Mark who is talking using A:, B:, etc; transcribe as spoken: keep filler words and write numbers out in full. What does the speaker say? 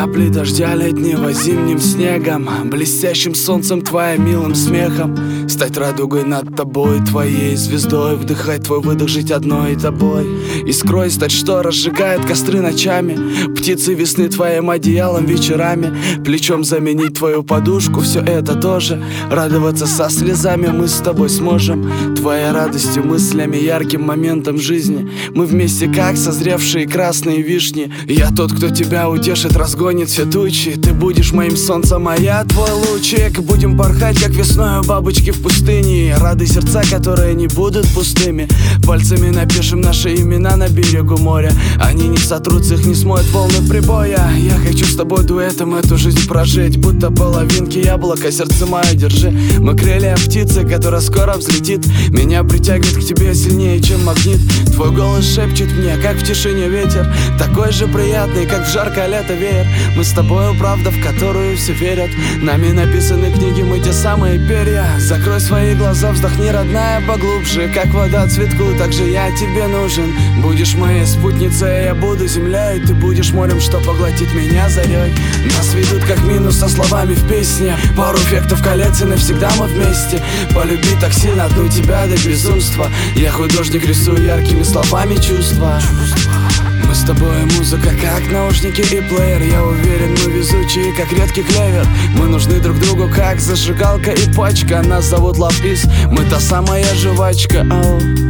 A: капли дождя летнего зимним снегом, блестящим солнцем твоим милым смехом, стать радугой над тобой, твоей звездой, вдыхать твой выдох, жить одной тобой, искрой стать, что разжигает костры ночами, птицы весны твоим одеялом вечерами, плечом заменить твою подушку, все это тоже. Радоваться со слезами мы с тобой сможем, твоей радостью, мыслями, ярким моментом жизни. Мы вместе как созревшие красные вишни. Я тот, кто тебя утешит, разгонит все тучи. Ты будешь моим солнцем, а я твой лучик. Будем порхать, как весною бабочки в пустыне. Рады сердца, которые не будут пустыми. Пальцами напишем наши имена на берегу моря. Они не сотрутся, их не смоет волны прибоя. Я хочу с тобой дуэтом эту жизнь прожить, будто половинки яблока, сердце мое держи. Мы крылья птицы, которая скоро взлетит. Меня притягивает к тебе сильнее, чем магнит. Твой голос шепчет мне, как в тишине ветер, такой же приятный, как в жаркое лето веер. Мы с тобою правда, в которую все верят. Нами написаны книги, мы те самые перья. Закрой свои глаза, вздохни, родная, поглубже. Как вода цветку, так же я тебе нужен. Будешь моей спутницей, я буду землей. Ты будешь морем, что поглотит меня зарей. Нас ведут как минус со словами в песне. Пару эффектов колец и навсегда мы вместе. Полюби так сильно одну тебя до безумства. Я художник, рисую яркими словами чувства. Мы с тобой музыка, как наушники и плеер. Я уверен, мы везучие, как редкий клевер. Мы нужны друг другу, как зажигалка и пачка. Нас зовут Love Peace, мы та самая жвачка. Оу.